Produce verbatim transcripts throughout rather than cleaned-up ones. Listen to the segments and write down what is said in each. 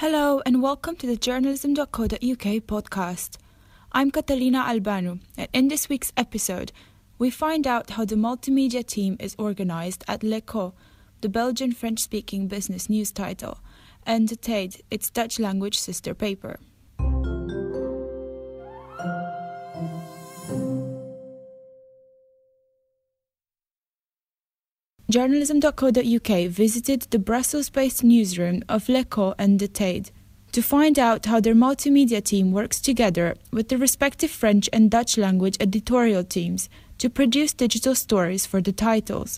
Hello and welcome to the journalism dot co dot U K podcast. I'm Catalina Albano, and in this week's episode, we find out how the multimedia team is organised at L'Echo, the Belgian French-speaking business news title, and De Tijd, its Dutch-language sister paper. journalism dot co dot U K visited the Brussels-based newsroom of L'Echo and De Tijd to find out how their multimedia team works together with the respective French and Dutch language editorial teams to produce digital stories for the titles.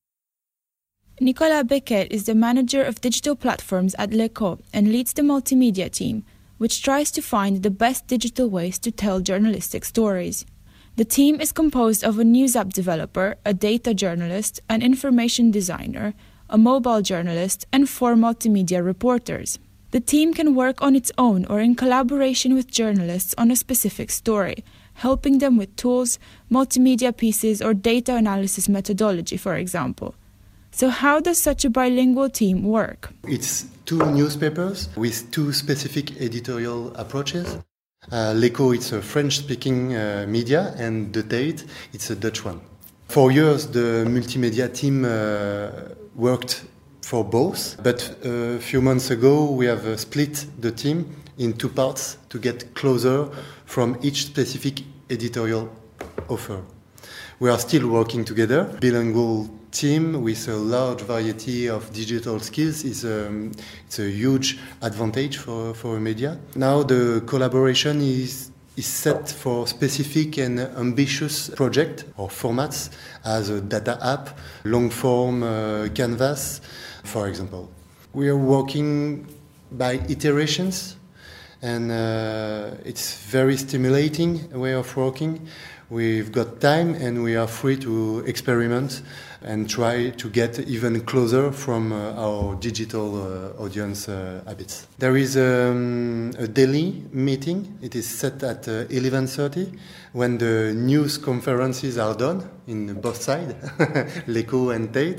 Nicolas Becquet is the manager of digital platforms at L'Echo and leads the multimedia team, which tries to find the best digital ways to tell journalistic stories. The team is composed of a news app developer, a data journalist, an information designer, a mobile journalist, and four multimedia reporters. The team can work on its own or in collaboration with journalists on a specific story, helping them with tools, multimedia pieces, or data analysis methodology, for example. So how does such a bilingual team work? It's two newspapers with two specific editorial approaches. Uh, L'Echo, it's a French-speaking uh, media, and De Tijd, it's a Dutch one. For years, the multimedia team uh, worked for both, but a few months ago, we have uh, split the team in two parts to get closer from each specific editorial offer. We are still working together. Bilingual team with a large variety of digital skills is um, it's a huge advantage for, for a media. Now the collaboration is is set for specific and ambitious projects or formats as a data app, long form uh, canvas, for example. We are working by iterations, and uh, it's very stimulating way of working. We've got time and we are free to experiment and try to get even closer from uh, our digital uh, audience uh, habits. There is um, a daily meeting. It is set at uh, eleven thirty when the news conferences are done in both sides, L'Echo and Tijd.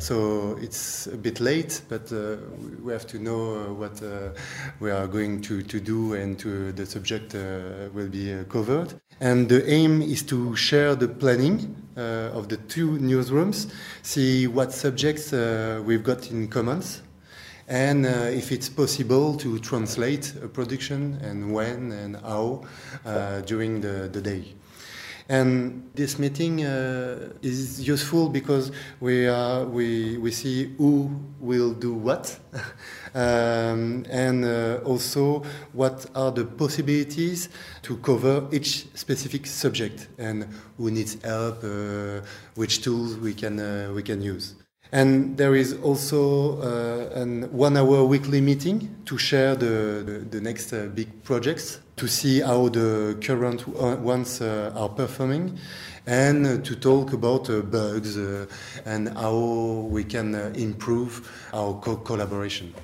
So it's a bit late, but uh, we have to know uh, what uh, we are going to, to do, and to, the subject uh, will be uh, covered. And the aim is to share the planning uh, of the two newsrooms, see what subjects uh, we've got in commons, and uh, if it's possible to translate a production, and when and how uh, during the, the day. And this meeting uh, is useful because we are we we see who will do what, um, and uh, also what are the possibilities to cover each specific subject, and who needs help, uh, which tools we can uh, we can use. And there is also uh, an one-hour weekly meeting to share the, the, the next uh, big projects, to see how the current ones uh, are performing, and uh, to talk about uh, bugs uh, and how we can uh, improve our co- collaboration.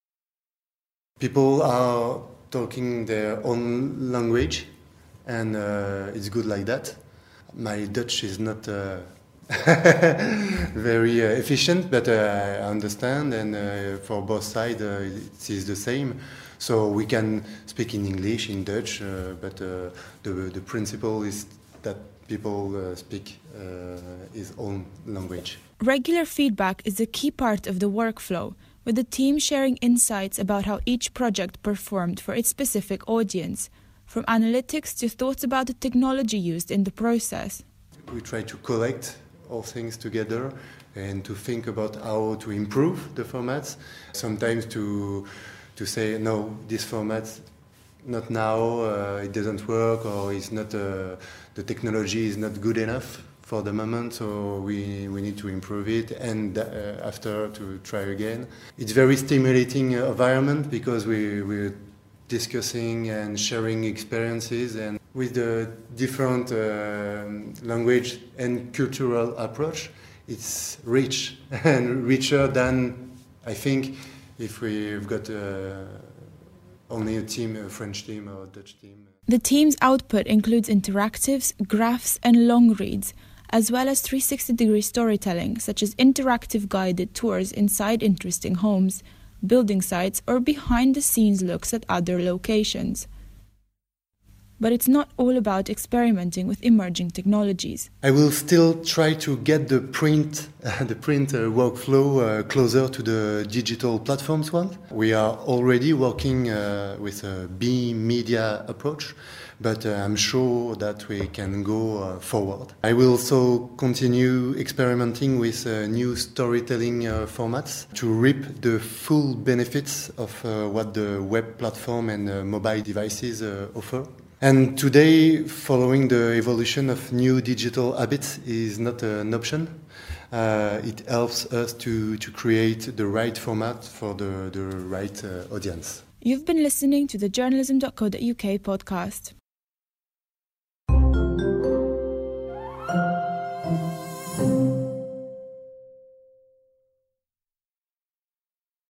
People are talking their own language, and uh, it's good like that. My Dutch is not Uh, very uh, efficient, but uh, I understand, and uh, for both sides uh, it is the same. So we can speak in English, in Dutch, uh, but uh, the the principle is that people uh, speak uh, his own language. Regular feedback is a key part of the workflow, with the team sharing insights about how each project performed for its specific audience, from analytics to thoughts about the technology used in the process. We try to collect all things together and to think about how to improve the formats. Sometimes to to say, no, this format, not now, uh, it doesn't work, or it's not, uh, the technology is not good enough for the moment, so we, we need to improve it, and uh, after to try again. It's very stimulating uh, environment because we, we're discussing and sharing experiences, and with the different uh, language and cultural approach, it's rich and richer than, I think, if we've got uh, only a team, a French team or a Dutch team. The team's output includes interactives, graphs, and long reads, as well as three sixty degree storytelling, such as interactive guided tours inside interesting homes, building sites, or behind-the-scenes looks at other locations. But it's not all about experimenting with emerging technologies. I will still try to get the print, uh, the print uh, workflow uh, closer to the digital platforms one. We are already working uh, with a B media approach, but uh, I'm sure that we can go uh, forward. I will also continue experimenting with uh, new storytelling uh, formats to reap the full benefits of uh, what the web platform and uh, mobile devices uh, offer. And today, following the evolution of new digital habits is not an option. Uh, it helps us to, to create the right format for the, the right uh, audience. You've been listening to the journalism dot co dot U K podcast.